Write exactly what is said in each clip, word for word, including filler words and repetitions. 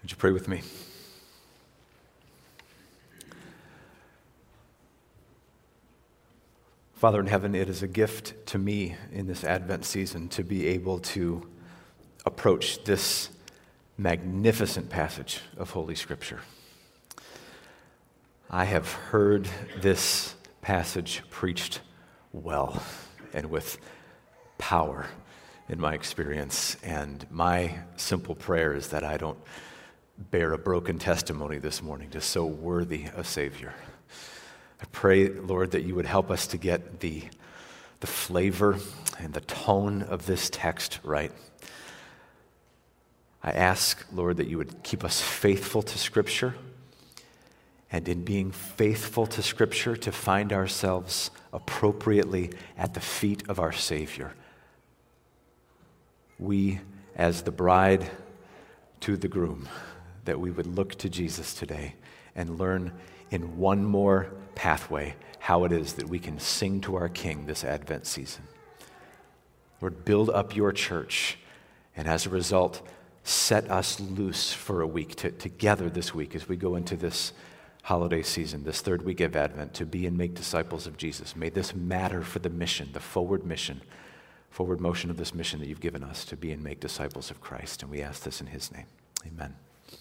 Would you pray with me? Father in heaven, it is a gift to me in this Advent season to be able to approach this magnificent passage of Holy Scripture. I have heard this passage preached well and with power in my experience, and my simple prayer is that I don't bear a broken testimony this morning, just so worthy a Savior. I pray, Lord, that you would help us to get the, the flavor and the tone of this text right. I ask, Lord, that you would keep us faithful to Scripture, and in being faithful to Scripture, to find ourselves appropriately at the feet of our Savior. We, as the bride to the groom, that we would look to Jesus today and learn in one more pathway how it is that we can sing to our King this Advent season. Lord, build up your church, and as a result, set us loose for a week, to, together this week as we go into this holiday season, this third week of Advent, to be and make disciples of Jesus. May this matter for the mission, the forward mission, forward motion of this mission that you've given us to be and make disciples of Christ. And we ask this in his name. Amen.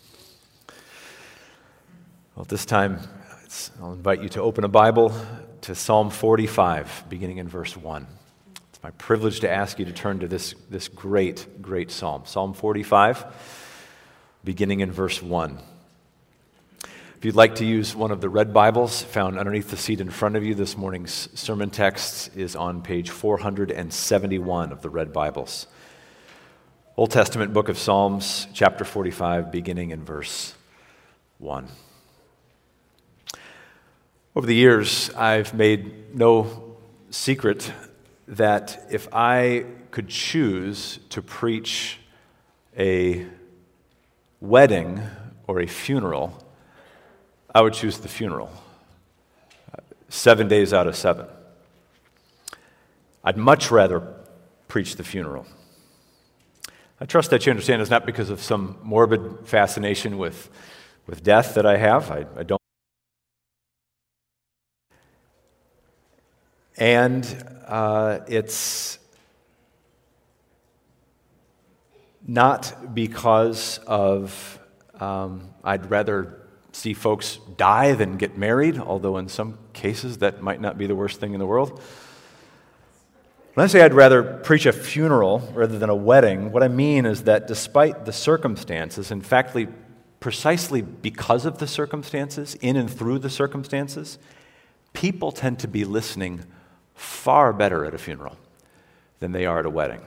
Well, at this time, I'll invite you to open a Bible to Psalm forty-five, beginning in verse one. It's my privilege to ask you to turn to this, this great, great psalm. Psalm forty-five, beginning in verse one. If you'd like to use one of the red Bibles found underneath the seat in front of you, this morning's sermon text is on page four hundred seventy-one of the red Bibles. Old Testament book of Psalms, chapter forty-five, beginning in verse one. Over the years, I've made no secret that if I could choose to preach a wedding or a funeral, I would choose the funeral, seven days out of seven. I'd much rather preach the funeral. I trust that you understand it's not because of some morbid fascination with, with death that I have. I, I don't. And uh, it's not because of um, I'd rather see folks die than get married, although in some cases that might not be the worst thing in the world. When I say I'd rather preach a funeral rather than a wedding, what I mean is that despite the circumstances, in fact, precisely because of the circumstances, in and through the circumstances, people tend to be listening far better at a funeral than they are at a wedding.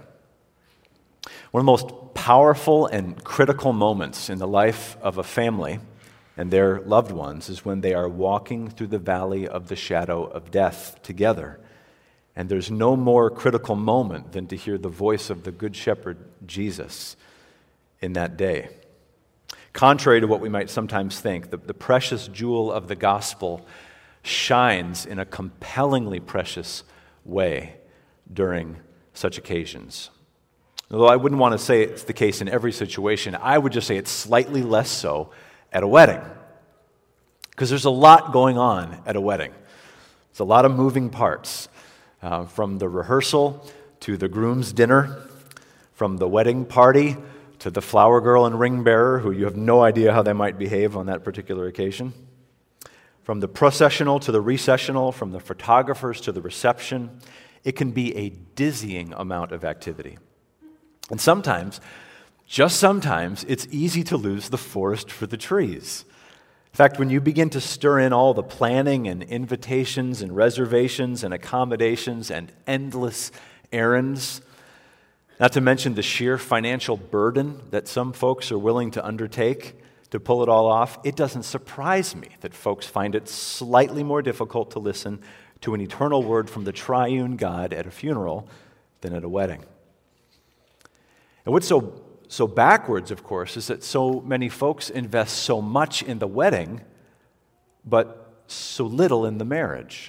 One of the most powerful and critical moments in the life of a family and their loved ones is when they are walking through the valley of the shadow of death together. And there's no more critical moment than to hear the voice of the Good Shepherd, Jesus, in that day. Contrary to what we might sometimes think, the, the precious jewel of the gospel shines in a compellingly precious way during such occasions. Although I wouldn't want to say it's the case in every situation, I would just say it's slightly less so at a wedding. Because there's a lot going on at a wedding. There's a lot of moving parts. Uh, from the rehearsal to the groom's dinner, from the wedding party to the flower girl and ring bearer, who you have no idea how they might behave on that particular occasion. From the processional to the recessional, from the photographers to the reception, it can be a dizzying amount of activity. And sometimes, just sometimes, it's easy to lose the forest for the trees. In fact, when you begin to stir in all the planning and invitations and reservations and accommodations and endless errands, not to mention the sheer financial burden that some folks are willing to undertake to pull it all off, it doesn't surprise me that folks find it slightly more difficult to listen to an eternal word from the triune God at a funeral than at a wedding. And what's so So backwards, of course, is that so many folks invest so much in the wedding, but so little in the marriage.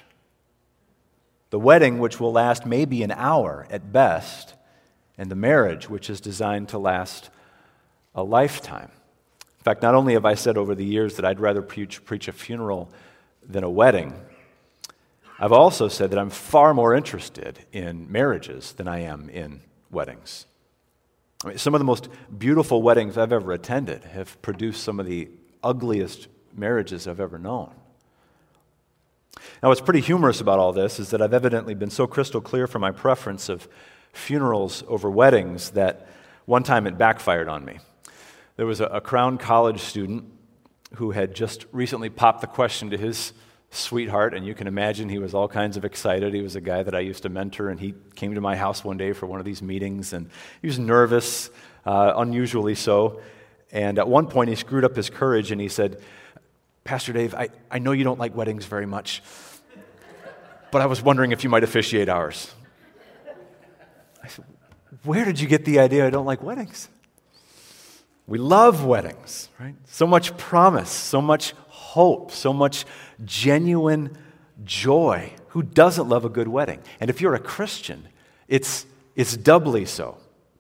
The wedding, which will last maybe an hour at best, and the marriage, which is designed to last a lifetime. fact, not only have I said over the years that I'd rather preach, preach a funeral than a wedding, I've also said that I'm far more interested in marriages than I am in weddings. I mean, some of the most beautiful weddings I've ever attended have produced some of the ugliest marriages I've ever known. Now, what's pretty humorous about all this is that I've evidently been so crystal clear for my preference of funerals over weddings that one time it backfired on me. There was a, a Crown College student who had just recently popped the question to his sweetheart, and you can imagine he was all kinds of excited. He was a guy that I used to mentor, and he came to my house one day for one of these meetings, and he was nervous, uh, unusually so. And at one point, he screwed up his courage, and he said, "Pastor Dave, I, I know you don't like weddings very much, but I was wondering if you might officiate ours." I said, "Where did you get the idea I don't like weddings?" We love weddings, right? So much promise, so much hope, so much genuine joy. Who doesn't love a good wedding? And if you're a Christian, it's, it's doubly so.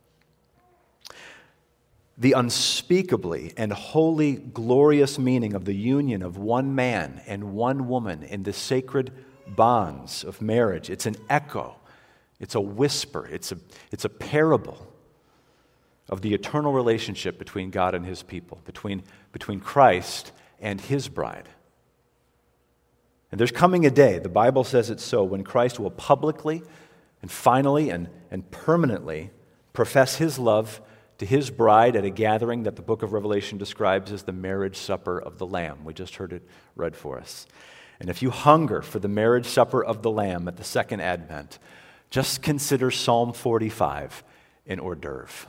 The unspeakably and wholly glorious meaning of the union of one man and one woman in the sacred bonds of marriage. It's an echo. It's a whisper. It's a, it's a parable of the eternal relationship between God and His people, between, between Christ and His bride. And there's coming a day, the Bible says it so, when Christ will publicly and finally and, and permanently profess His love to His bride at a gathering that the book of Revelation describes as the marriage supper of the Lamb. We just heard it read for us. And if you hunger for the marriage supper of the Lamb at the second advent, just consider Psalm forty-five an hors d'oeuvre.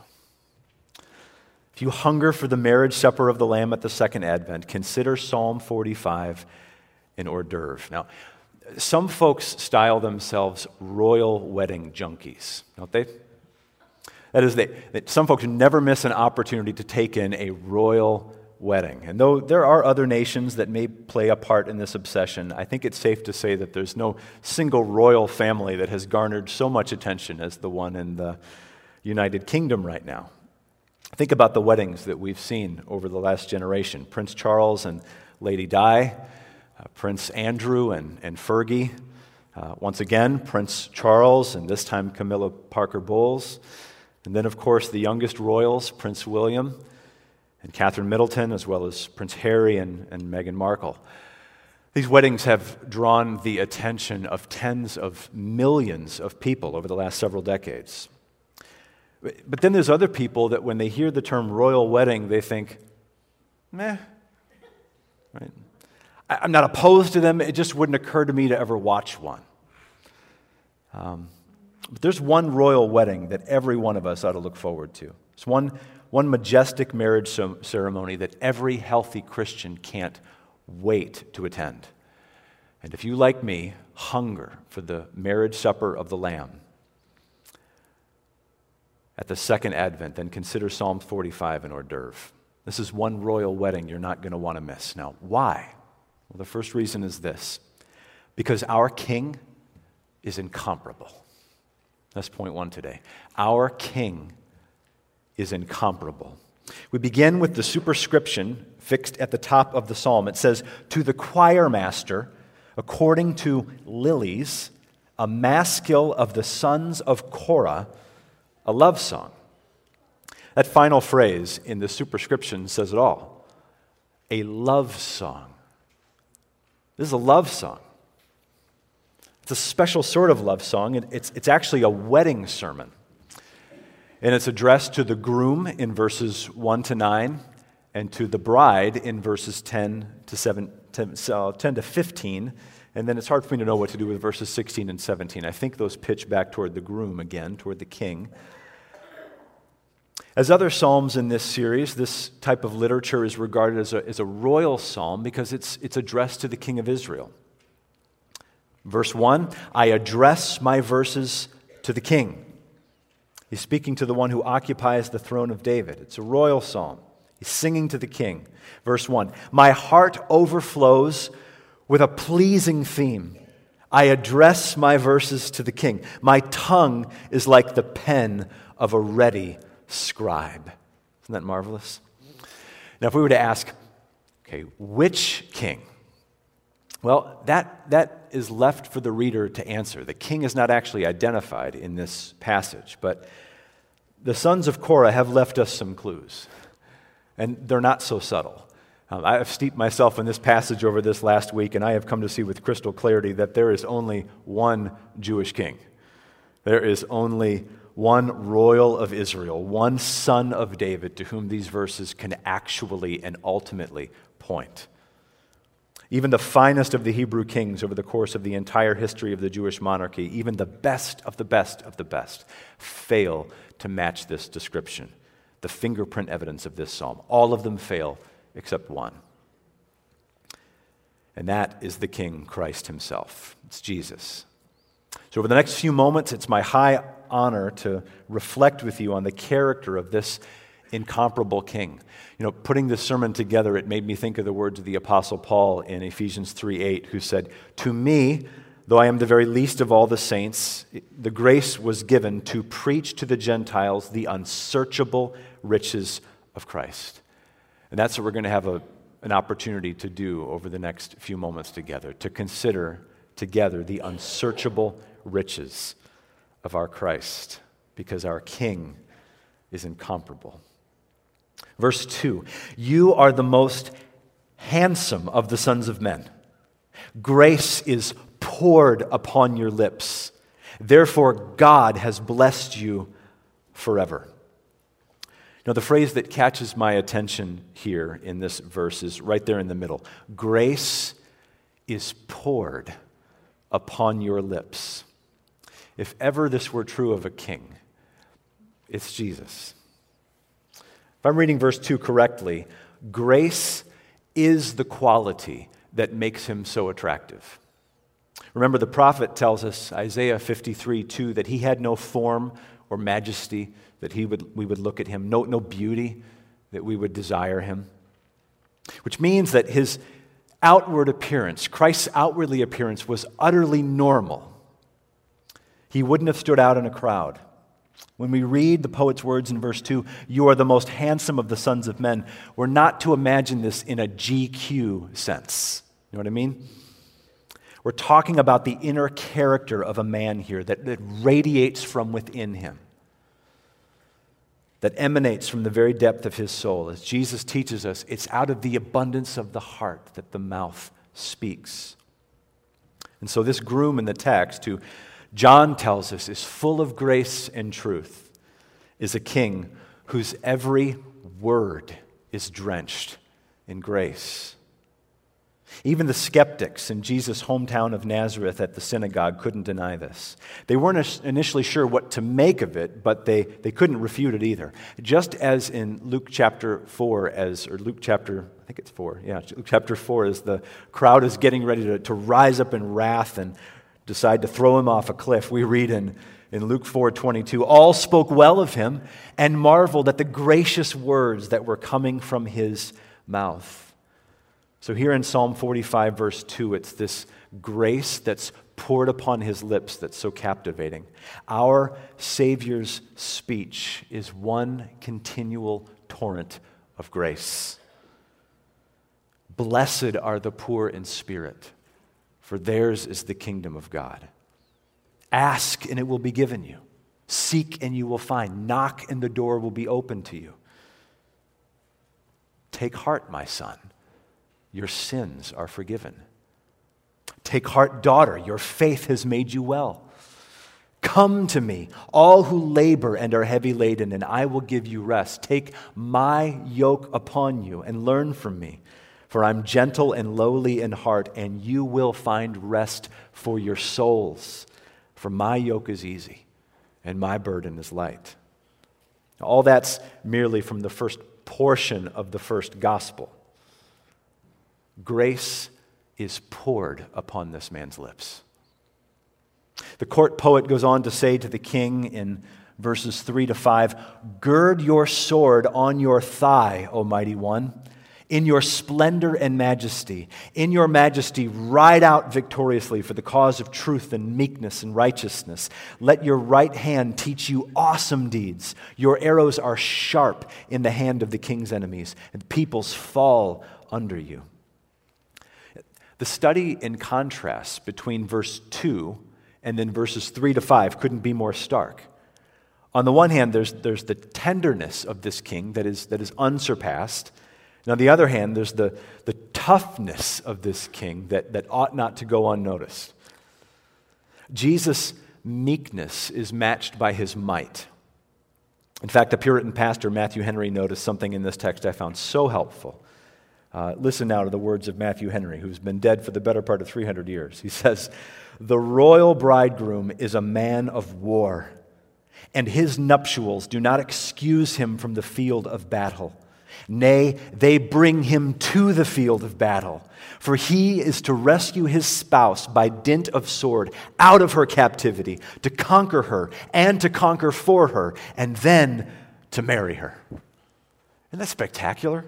If you hunger for the marriage supper of the Lamb at the second advent, consider Psalm forty-five an hors d'oeuvre. Now, some folks style themselves royal wedding junkies, don't they? That is, they, that some folks never miss an opportunity to take in a royal wedding. And though there are other nations that may play a part in this obsession, I think it's safe to say that there's no single royal family that has garnered so much attention as the one in the United Kingdom right now. Think about the weddings that we've seen over the last generation. Prince Charles and Lady Di, uh, Prince Andrew and, and Fergie. Uh, once again, Prince Charles and this time Camilla Parker Bowles. And then, of course, the youngest royals, Prince William and Catherine Middleton, as well as Prince Harry and, and Meghan Markle. These weddings have drawn the attention of tens of millions of people over the last several decades. But then there's other people that when they hear the term royal wedding, they think, meh, right? I'm not opposed to them. It just wouldn't occur to me to ever watch one. Um, but there's one royal wedding that every one of us ought to look forward to. It's one, one majestic marriage ceremony that every healthy Christian can't wait to attend. And if you, like me, hunger for the marriage supper of the Lamb at the second advent, then consider Psalm forty-five an hors d'oeuvre. This is one royal wedding you're not going to want to miss. Now, why? Well, the first reason is this. Because our King is incomparable. That's point one today. Our King is incomparable. We begin with the superscription fixed at the top of the psalm. It says, "To the choir master, according to lilies, a maskil of the sons of Korah, a love song." That final phrase in the superscription says it all. A love song. This is a love song. It's a special sort of love song. It's, it's actually a wedding sermon. And it's addressed to the groom in verses one to nine and to the bride in verses ten to seven, ten, so ten to fifteen. And then it's hard for me to know what to do with verses sixteen and seventeen. I think those pitch back toward the groom again, toward the king. As other psalms in this series, this type of literature is regarded as a, as a royal psalm because it's, it's addressed to the king of Israel. Verse one, I address my verses to the king. He's speaking to the one who occupies the throne of David. It's a royal psalm. He's singing to the king. Verse one, my heart overflows with a pleasing theme. I address my verses to the king. My tongue is like the pen of a ready scribe. Isn't that marvelous? Now, if we were to ask, okay, which king? Well, that, that is left for the reader to answer. The king is not actually identified in this passage, but the sons of Korah have left us some clues, and they're not so subtle. Um, I have steeped myself in this passage over this last week, and I have come to see with crystal clarity that there is only one Jewish king. There is only one royal of Israel, one son of David to whom these verses can actually and ultimately point. Even the finest of the Hebrew kings over the course of the entire history of the Jewish monarchy, even the best of the best of the best, fail to match this description, the fingerprint evidence of this psalm. All of them fail except one. And that is the King Christ himself. It's Jesus. So over the next few moments, it's my high honor to reflect with you on the character of this incomparable King. You know, putting this sermon together, it made me think of the words of the Apostle Paul in Ephesians three eight, who said, "To me, though I am the very least of all the saints, the grace was given to preach to the Gentiles the unsearchable riches of Christ." And that's what we're going to have a, an opportunity to do over the next few moments together, to consider together the unsearchable riches of our Christ, because our King is incomparable. Verse two, "You are the most handsome of the sons of men. Grace is poured upon your lips. Therefore, God has blessed you forever." Now, the phrase that catches my attention here in this verse is right there in the middle. Grace is poured upon your lips. If ever this were true of a king, it's Jesus. If I'm reading verse two correctly, grace is the quality that makes him so attractive. Remember, the prophet tells us, Isaiah fifty-three two, that he had no form or majesty, that he would we would look at him, no, no beauty, that we would desire him. Which means that his outward appearance, Christ's outwardly appearance, was utterly normal. He wouldn't have stood out in a crowd. When we read the poet's words in verse two, "You are the most handsome of the sons of men," we're not to imagine this in a G Q sense. You know what I mean? We're talking about the inner character of a man here that, that radiates from within him, that emanates from the very depth of his soul. As Jesus teaches us, it's out of the abundance of the heart that the mouth speaks. And so this groom in the text, who John tells us is full of grace and truth, is a king whose every word is drenched in grace. Even the skeptics in Jesus' hometown of Nazareth at the synagogue couldn't deny this. They weren't initially sure what to make of it, but they, they couldn't refute it either. Just as in Luke chapter four, as or Luke chapter, I think it's four, yeah, Luke chapter four, as the crowd is getting ready to, to rise up in wrath and decide to throw him off a cliff, we read in, in Luke four twenty-two, "All spoke well of him and marveled at the gracious words that were coming from his mouth." So here in Psalm forty-five, verse two, it's this grace that's poured upon his lips that's so captivating. Our Savior's speech is one continual torrent of grace. "Blessed are the poor in spirit, for theirs is the kingdom of God. Ask, and it will be given you. Seek, and you will find. Knock, and the door will be open to you. Take heart, my son. Your sins are forgiven. Take heart, daughter. Your faith has made you well. Come to me, all who labor and are heavy laden, and I will give you rest. Take my yoke upon you and learn from me. For I'm gentle and lowly in heart, and you will find rest for your souls. For my yoke is easy, and my burden is light." All that's merely from the first portion of the first gospel. Grace is poured upon this man's lips. The court poet goes on to say to the king in verses three to five, "Gird your sword on your thigh, O mighty one. In your splendor and majesty, in your majesty, ride out victoriously for the cause of truth and meekness and righteousness. Let your right hand teach you awesome deeds. Your arrows are sharp in the hand of the king's enemies, and peoples fall under you. The study in contrast between verse two and then verses three to five couldn't be more stark. On the one hand, there's, there's the tenderness of this king that is, that is unsurpassed. And on the other hand, there's the, the toughness of this king that, that ought not to go unnoticed. Jesus' meekness is matched by his might. In fact, the Puritan pastor Matthew Henry noticed something in this text I found so helpful. Uh, listen now to the words of Matthew Henry, who's been dead for the better part of three hundred years. He says, "The royal bridegroom is a man of war, and his nuptials do not excuse him from the field of battle. Nay, they bring him to the field of battle, for he is to rescue his spouse by dint of sword out of her captivity, to conquer her and to conquer for her, and then to marry her." Isn't that spectacular?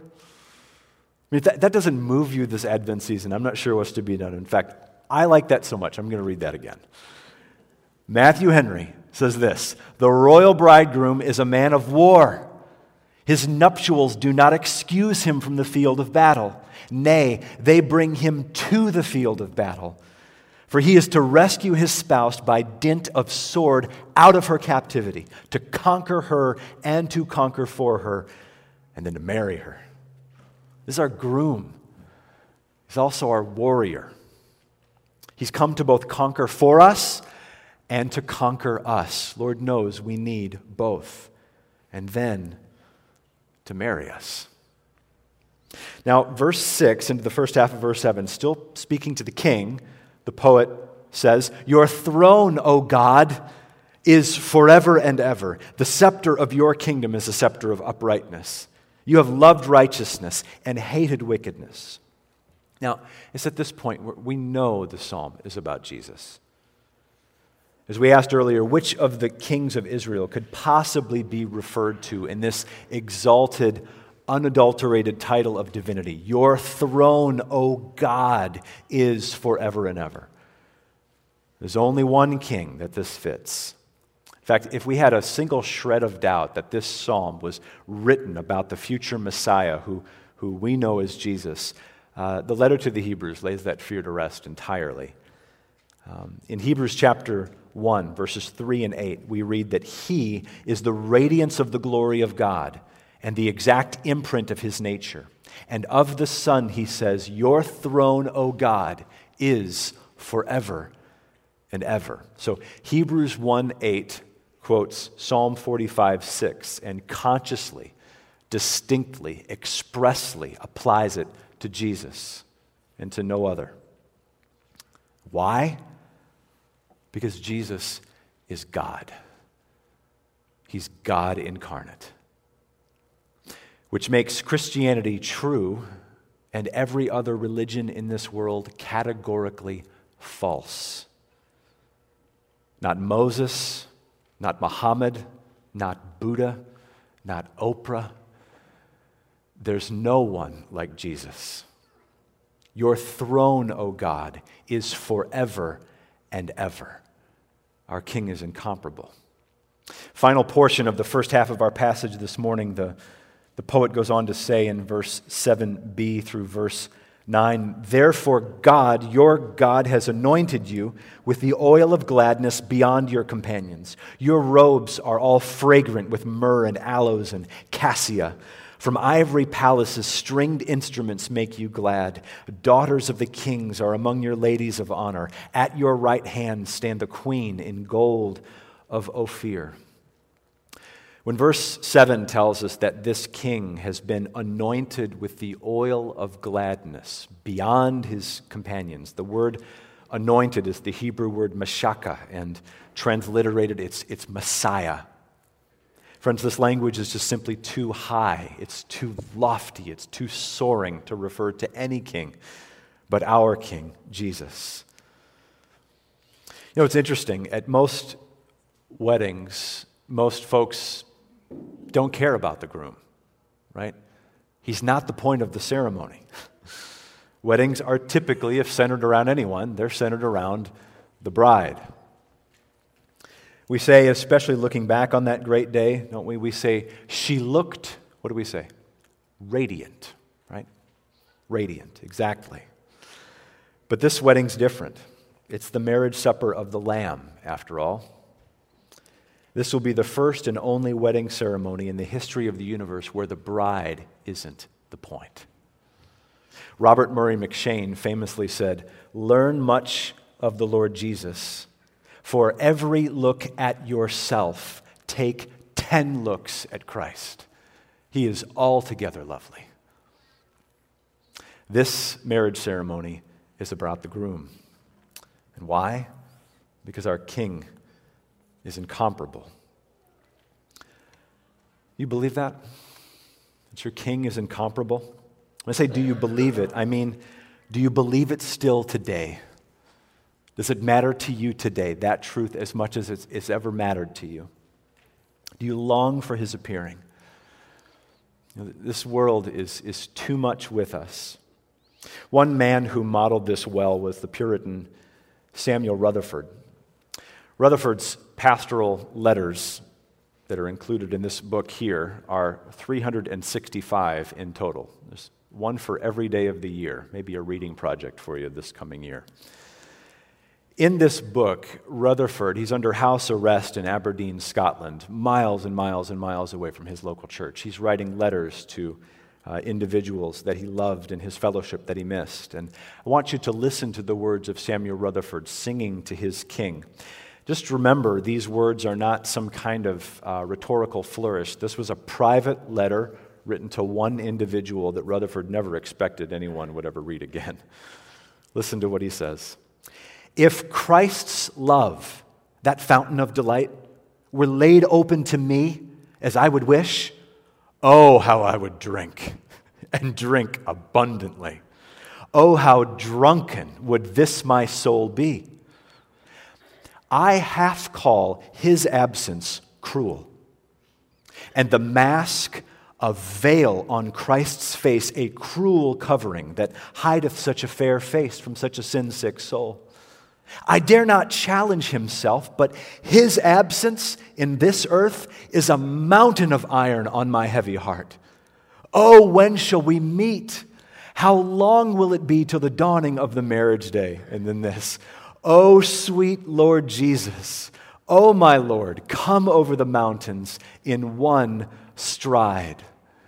I mean, if that, that doesn't move you this Advent season, I'm not sure what's to be done. In fact, I like that so much, I'm going to read that again. Matthew Henry says this, "The royal bridegroom is a man of war. His nuptials do not excuse him from the field of battle. Nay, they bring him to the field of battle. For he is to rescue his spouse by dint of sword out of her captivity, to conquer her and to conquer for her, and then to marry her." This is our groom. He's also our warrior. He's come to both conquer for us and to conquer us. Lord knows we need both. And then to marry us. Now, verse six into the first half of verse seven, still speaking to the king, the poet says, "Your throne, O God, is forever and ever. The scepter of your kingdom is a scepter of uprightness. You have loved righteousness and hated wickedness." Now, it's at this point where we know the psalm is about Jesus. As we asked earlier, which of the kings of Israel could possibly be referred to in this exalted, unadulterated title of divinity? Your throne, O God, is forever and ever. There's only one king that this fits. In fact, if we had a single shred of doubt that this psalm was written about the future Messiah who, who we know as Jesus, uh, the letter to the Hebrews lays that fear to rest entirely. Um, in Hebrews chapter one, verses three and eight, we read that he is the radiance of the glory of God and the exact imprint of his nature. And of the Son, he says, "Your throne, O God, is forever and ever." So Hebrews one eight quotes Psalm forty-five six and consciously, distinctly, expressly applies it to Jesus and to no other. Why? Because Jesus is God. He's God incarnate, which makes Christianity true and every other religion in this world categorically false. Not Moses, not Muhammad, not Buddha, not Oprah. There's no one like Jesus. Your throne, O God, is forever and ever. Our King is incomparable. Final portion of the first half of our passage this morning, the, the poet goes on to say in verse seven b through verse nine, "Therefore God, your God, has anointed you with the oil of gladness beyond your companions. Your robes are all fragrant with myrrh and aloes and cassia. From ivory palaces, stringed instruments make you glad. Daughters of the kings are among your ladies of honor. At your right hand stand the queen in gold of Ophir." When verse seven tells us that this king has been anointed with the oil of gladness beyond his companions, the word anointed is the Hebrew word mashaka, and transliterated it's, it's Messiah. Friends, this language is just simply too high, it's too lofty, it's too soaring to refer to any king but our King, Jesus. You know, it's interesting, at most weddings, most folks don't care about the groom, right? He's not the point of the ceremony. Weddings are typically, if centered around anyone, they're centered around the bride. We say, especially looking back on that great day, don't we? We say, she looked, what do we say? Radiant, right? Radiant, exactly. But this wedding's different. It's the marriage supper of the Lamb, after all. This will be the first and only wedding ceremony in the history of the universe where the bride isn't the point. Robert Murray McCheyne famously said, "Learn much of the Lord Jesus. For every look at yourself, take ten looks at Christ. He is altogether lovely." This marriage ceremony is about the groom. And why? Because our King is incomparable. You believe that? That your King is incomparable? When I say, do you believe it, I mean, do you believe it still today? Does it matter to you today, that truth, as much as it's, it's ever mattered to you? Do you long for his appearing? You know, this world is, is too much with us. One man who modeled this well was the Puritan Samuel Rutherford. Rutherford's pastoral letters that are included in this book here are three hundred sixty-five in total. There's one for every day of the year, maybe a reading project for you this coming year. In this book, Rutherford, he's under house arrest in Aberdeen, Scotland, miles and miles and miles away from his local church. He's writing letters to uh, individuals that he loved and his fellowship that he missed. And I want you to listen to the words of Samuel Rutherford singing to his king. Just remember, these words are not some kind of uh, rhetorical flourish. This was a private letter written to one individual that Rutherford never expected anyone would ever read again. Listen to what he says. "If Christ's love, that fountain of delight, were laid open to me as I would wish, oh, how I would drink, and drink abundantly. Oh, how drunken would this my soul be. I half call his absence cruel, and the mask of veil on Christ's face a cruel covering that hideth such a fair face from such a sin-sick soul. I dare not challenge himself, but his absence in this earth is a mountain of iron on my heavy heart. Oh, when shall we meet? How long will it be till the dawning of the marriage day?" And then this, "Oh, sweet Lord Jesus, oh, my Lord, come over the mountains in one stride."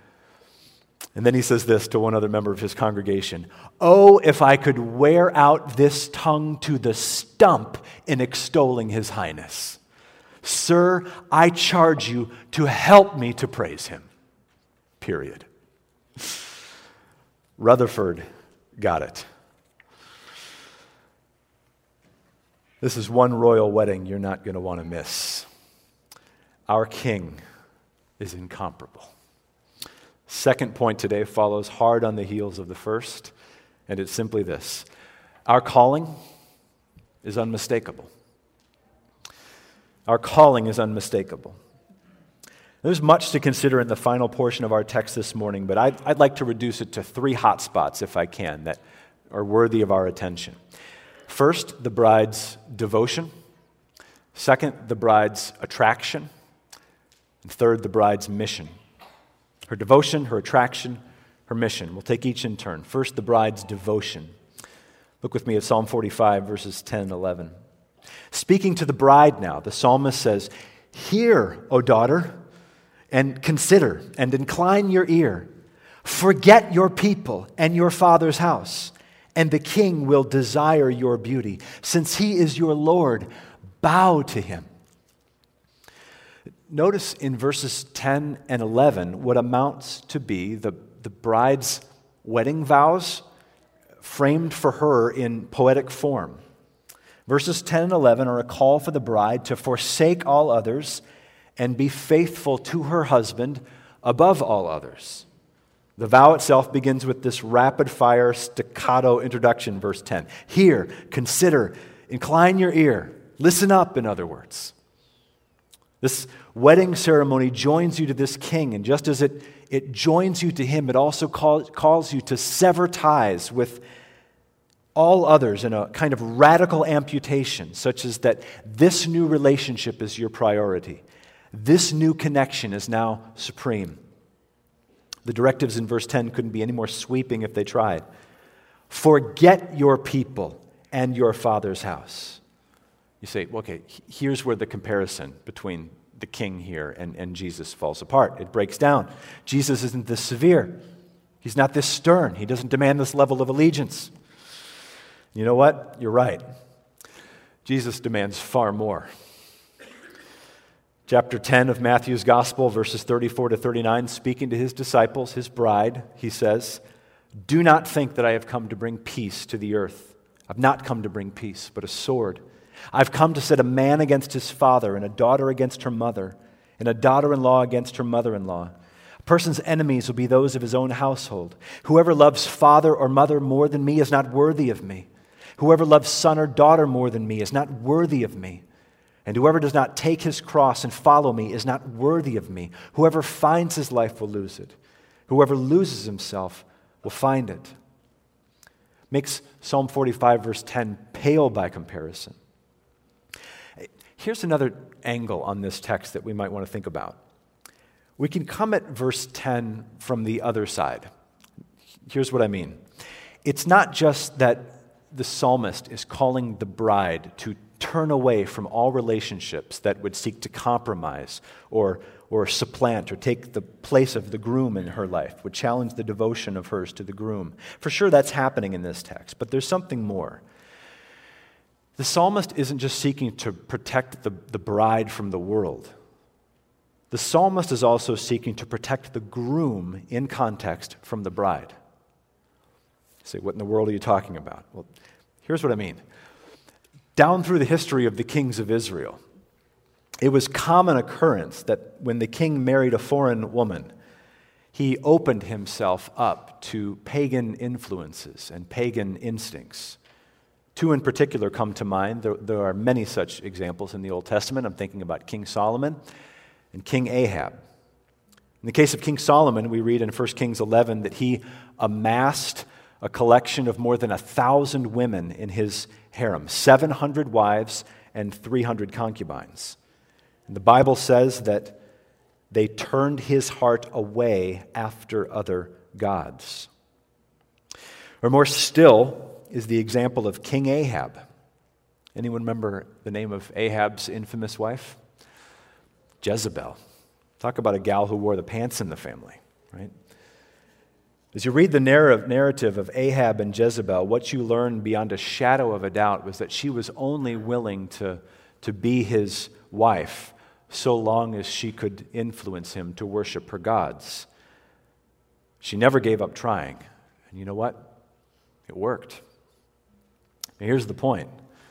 And then he says this to one other member of his congregation, "Oh, if I could wear out this tongue to the stump in extolling his highness. Sir, I charge you to help me to praise him." Period. Rutherford got it. This is one royal wedding you're not going to want to miss. Our King is incomparable. Second point today follows hard on the heels of the first, and it's simply this. Our calling is unmistakable. Our calling is unmistakable. There's much to consider in the final portion of our text this morning, but I'd, I'd like to reduce it to three hot spots, if I can, that are worthy of our attention. First, the bride's devotion. Second, the bride's attraction. And third, the bride's mission. Her devotion, her attraction, her mission. We'll take each in turn. First, the bride's devotion. Look with me at Psalm forty-five, verses ten and eleven. Speaking to the bride now, the psalmist says, "Hear, O daughter, and consider, and incline your ear. Forget your people and your father's house, and the king will desire your beauty. Since he is your Lord, bow to him." Notice in verses ten and eleven what amounts to be the, the bride's wedding vows framed for her in poetic form. Verses ten and eleven are a call for the bride to forsake all others and be faithful to her husband above all others. The vow itself begins with this rapid-fire staccato introduction, verse ten. Hear, consider, incline your ear, listen up, in other words. This wedding ceremony joins you to this king, and just as it, it joins you to him, it also call, calls you to sever ties with all others in a kind of radical amputation, such as that this new relationship is your priority. This new connection is now supreme. The directives in verse ten couldn't be any more sweeping if they tried. Forget your people and your father's house. You say, okay, here's where the comparison between the king here and, and Jesus falls apart. It breaks down. Jesus isn't this severe. He's not this stern. He doesn't demand this level of allegiance. You know what? You're right. Jesus demands far more. Chapter ten of Matthew's Gospel, verses thirty-four to thirty-nine, speaking to his disciples, his bride, he says, "Do not think that I have come to bring peace to the earth. I've not come to bring peace, but a sword. I've come to set a man against his father, and a daughter against her mother, and a daughter-in-law against her mother-in-law. A person's enemies will be those of his own household. Whoever loves father or mother more than me is not worthy of me. Whoever loves son or daughter more than me is not worthy of me. And whoever does not take his cross and follow me is not worthy of me. Whoever finds his life will lose it. Whoever loses himself will find it." Makes Psalm forty-five, verse ten, pale by comparison. Here's another angle on this text that we might want to think about. We can come at verse ten from the other side. Here's what I mean. It's not just that the psalmist is calling the bride to turn away from all relationships that would seek to compromise or, or supplant or take the place of the groom in her life, would challenge the devotion of hers to the groom. For sure that's happening in this text, but there's something more. The psalmist isn't just seeking to protect the, the bride from the world. The psalmist is also seeking to protect the groom in context from the bride. You say, what in the world are you talking about? Well, here's what I mean. Down through the history of the kings of Israel, it was common occurrence that when the king married a foreign woman, he opened himself up to pagan influences and pagan instincts. Two in particular come to mind. There, there are many such examples in the Old Testament. I'm thinking about King Solomon and King Ahab. In the case of King Solomon, we read in First Kings eleven that he amassed a collection of more than a thousand women in his harem, seven hundred wives and three hundred concubines. And the Bible says that they turned his heart away after other gods. Or more still is the example of King Ahab. Anyone remember the name of Ahab's infamous wife? Jezebel. Talk about a gal who wore the pants in the family, right? As you read the narrative of Ahab and Jezebel, what you learn beyond a shadow of a doubt was that she was only willing to, to be his wife so long as she could influence him to worship her gods. She never gave up trying. And you know what? It worked. Now here's the point.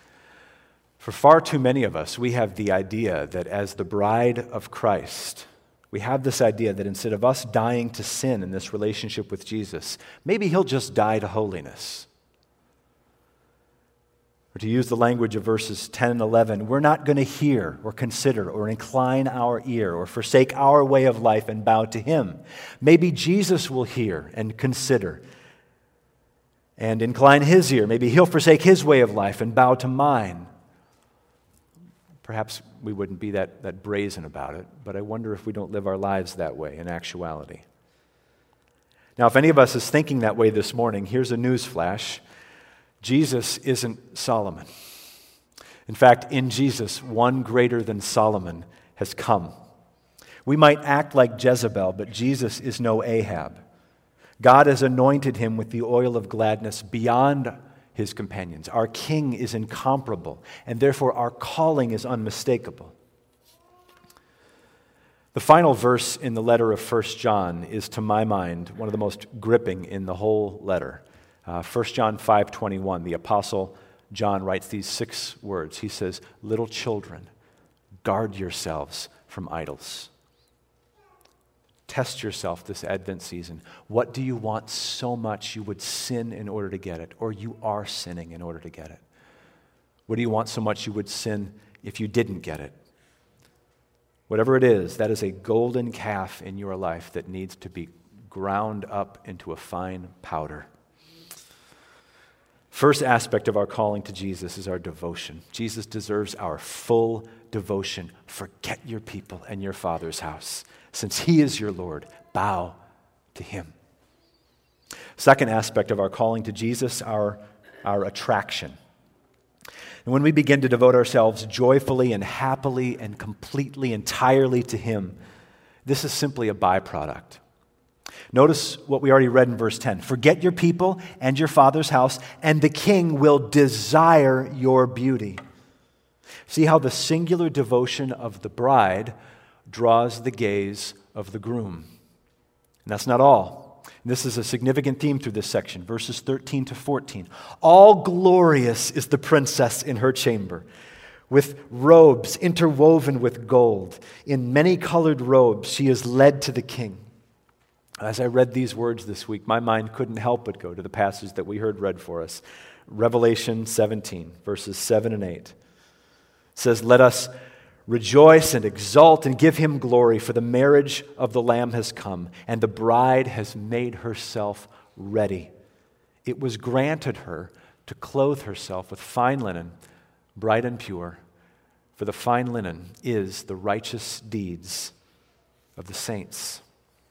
For far too many of us, we have the idea that as the bride of Christ, we have this idea that instead of us dying to sin in this relationship with Jesus, maybe he'll just die to holiness. Or to use the language of verses ten and eleven, we're not going to hear or consider or incline our ear or forsake our way of life and bow to him. Maybe Jesus will hear and consider and incline his ear. Maybe he'll forsake his way of life and bow to mine. Perhaps we wouldn't be that, that brazen about it, but I wonder if we don't live our lives that way in actuality. Now, if any of us is thinking that way this morning, here's a news flash. Jesus isn't Solomon. In fact, in Jesus, one greater than Solomon has come. We might act like Jezebel, but Jesus is no Ahab. God has anointed him with the oil of gladness beyond his companions. Our King is incomparable, and therefore our calling is unmistakable. The final verse in the letter of First John is, to my mind, one of the most gripping in the whole letter. Uh, First John five twenty-one, the Apostle John writes these six words. He says, "Little children, guard yourselves from idols." Test yourself this Advent season. What do you want so much you would sin in order to get it, or you are sinning in order to get it? What do you want so much you would sin if you didn't get it? Whatever it is, that is a golden calf in your life that needs to be ground up into a fine powder. First aspect of our calling to Jesus is our devotion. Jesus deserves our full devotion. Forget your people and your Father's house. Since He is your Lord, bow to Him. Second aspect of our calling to Jesus, our, our attraction. And when we begin to devote ourselves joyfully and happily and completely, entirely to Him, this is simply a byproduct. Notice what we already read in verse ten. Forget your people and your Father's house, and the King will desire your beauty. See how the singular devotion of the bride draws the gaze of the groom. And that's not all. This is a significant theme through this section, verses thirteen to fourteen. All glorious is the princess in her chamber, with robes interwoven with gold. In many-colored robes she is led to the king. As I read these words this week, my mind couldn't help but go to the passage that we heard read for us. Revelation seventeen, verses seven and eight. It says, "Let us rejoice and exult and give Him glory, for the marriage of the Lamb has come, and the bride has made herself ready. It was granted her to clothe herself with fine linen, bright and pure, for the fine linen is the righteous deeds of the saints."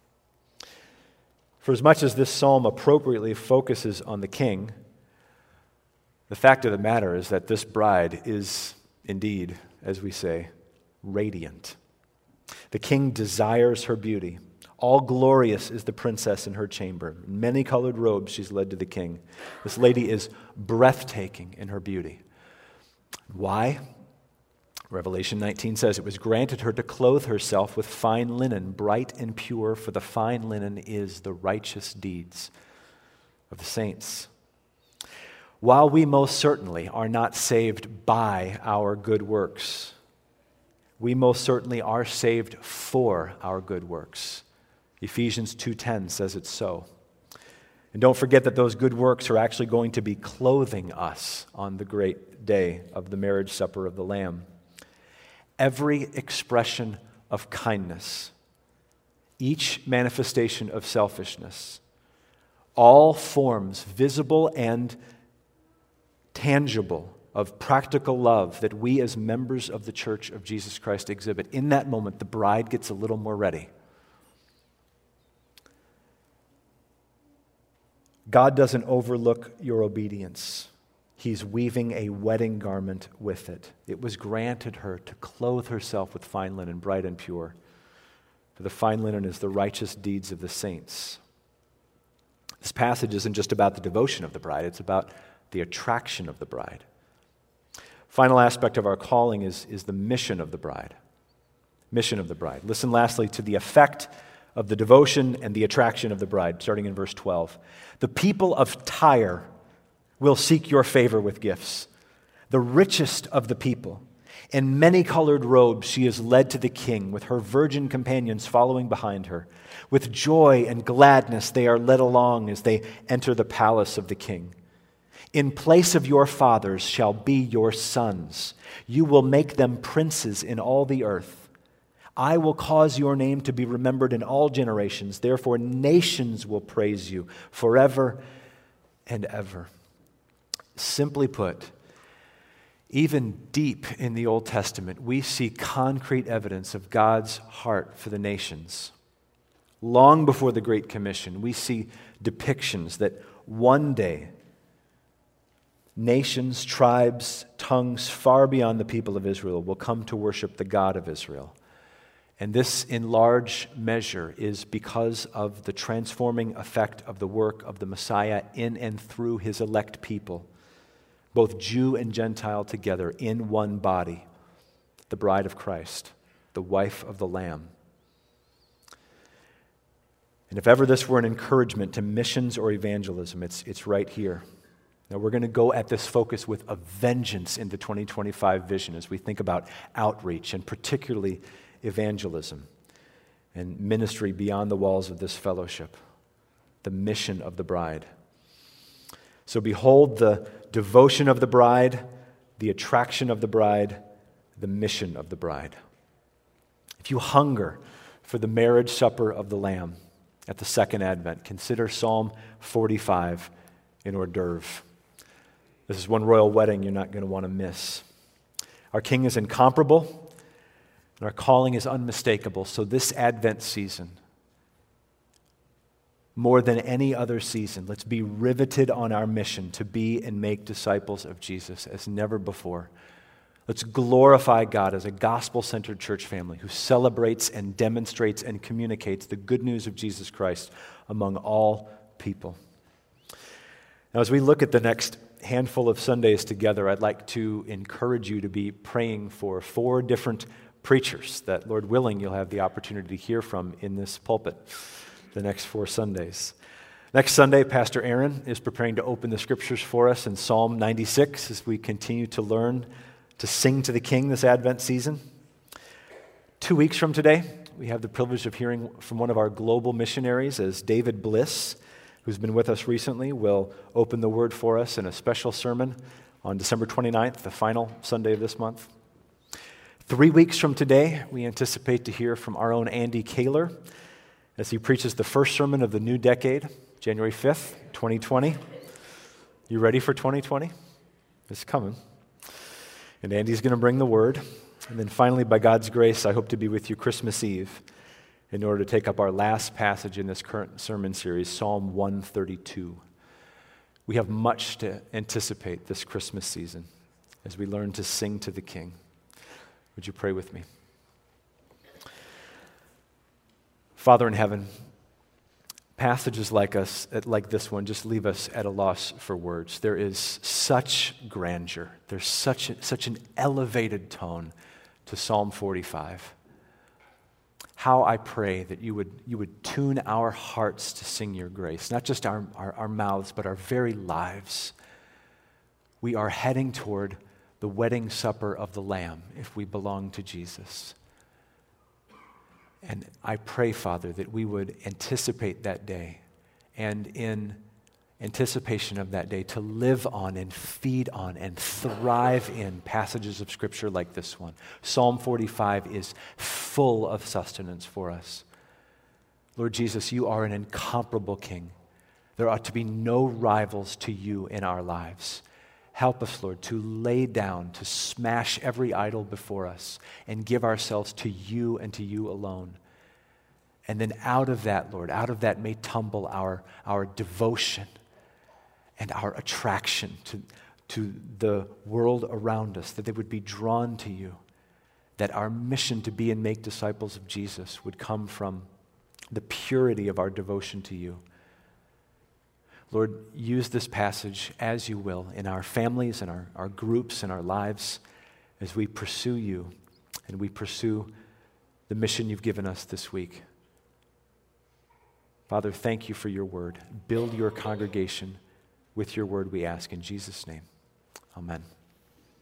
For as much as this psalm appropriately focuses on the king, the fact of the matter is that this bride is indeed, as we say, radiant. The king desires her beauty. All glorious is the princess in her chamber. In many-colored robes she's led to the king. This lady is breathtaking in her beauty. Why? Revelation nineteen says, "It was granted her to clothe herself with fine linen, bright and pure, for the fine linen is the righteous deeds of the saints." While we most certainly are not saved by our good works, we most certainly are saved for our good works. Ephesians two ten says it's so. And don't forget that those good works are actually going to be clothing us on the great day of the marriage supper of the Lamb. Every expression of kindness, each manifestation of selfishness, all forms, visible and tangible, of practical love that we as members of the Church of Jesus Christ exhibit. In that moment, the bride gets a little more ready. God doesn't overlook your obedience. He's weaving a wedding garment with it. It was granted her to clothe herself with fine linen, bright and pure. For the fine linen is the righteous deeds of the saints. This passage isn't just about the devotion of the bride, it's about the attraction of the bride. Final aspect of our calling is, is the mission of the bride. Mission of the bride. Listen lastly to the effect of the devotion and the attraction of the bride, starting in verse twelve. "The people of Tyre will seek your favor with gifts, the richest of the people. In many-colored robes she is led to the king, with her virgin companions following behind her. With joy and gladness they are led along as they enter the palace of the king. In place of your fathers shall be your sons. You will make them princes in all the earth. I will cause your name to be remembered in all generations. Therefore nations will praise you forever and ever." Simply put, even deep in the Old Testament, we see concrete evidence of God's heart for the nations. Long before the Great Commission, we see depictions that one day nations, tribes, tongues far beyond the people of Israel will come to worship the God of Israel. And this, in large measure, is because of the transforming effect of the work of the Messiah in and through His elect people, both Jew and Gentile together in one body, the bride of Christ, the wife of the Lamb. And if ever this were an encouragement to missions or evangelism, it's, it's right here. Now, we're going to go at this focus with a vengeance in the twenty twenty-five vision as we think about outreach and particularly evangelism and ministry beyond the walls of this fellowship, the mission of the bride. So behold the devotion of the bride, the attraction of the bride, the mission of the bride. If you hunger for the marriage supper of the Lamb at the second advent, consider Psalm forty-five an hors d'oeuvre. This is one royal wedding you're not going to want to miss. Our King is incomparable, and our calling is unmistakable. So this Advent season, more than any other season, let's be riveted on our mission to be and make disciples of Jesus as never before. Let's glorify God as a gospel-centered church family who celebrates and demonstrates and communicates the good news of Jesus Christ among all people. Now, as we look at the next handful of Sundays together, I'd like to encourage you to be praying for four different preachers that, Lord willing, you'll have the opportunity to hear from in this pulpit the next four Sundays. Next Sunday, Pastor Aaron is preparing to open the scriptures for us in Psalm ninety-six as we continue to learn to sing to the King this Advent season. Two weeks from today, we have the privilege of hearing from one of our global missionaries as David Bliss, who's been with us recently, will open the word for us in a special sermon on December twenty-ninth, the final Sunday of this month. Three weeks from today, we anticipate to hear from our own Andy Kaler as he preaches the first sermon of the new decade, January fifth, twenty twenty. You ready for twenty twenty? It's coming. And Andy's going to bring the word. And then finally, by God's grace, I hope to be with you Christmas Eve in order to take up our last passage in this current sermon series, Psalm one thirty-two. We have much to anticipate this Christmas season as we learn to sing to the King. Would you pray with me? Father in heaven, passages like us, like this one, just leave us at a loss for words. There is such grandeur. There's such a, such an elevated tone to Psalm forty-five. How I pray that you would you would tune our hearts to sing your grace, not just our, our, our mouths, but our very lives. We are heading toward the wedding supper of the Lamb if we belong to Jesus. And I pray, Father, that we would anticipate that day, and in anticipation of that day, to live on and feed on and thrive in passages of Scripture like this one. Psalm forty-five is full of sustenance for us. Lord Jesus, you are an incomparable King. There ought to be no rivals to you in our lives. Help us, Lord, to lay down, to smash every idol before us and give ourselves to you and to you alone. And then out of that, Lord, out of that may tumble our, our devotion and our attraction to, to the world around us, that they would be drawn to you, that our mission to be and make disciples of Jesus would come from the purity of our devotion to you. Lord, use this passage as you will in our families and our, our groups and our lives as we pursue you and we pursue the mission you've given us this week. Father, thank you for your word. Build your congregation with your word, we ask in Jesus' name. Amen.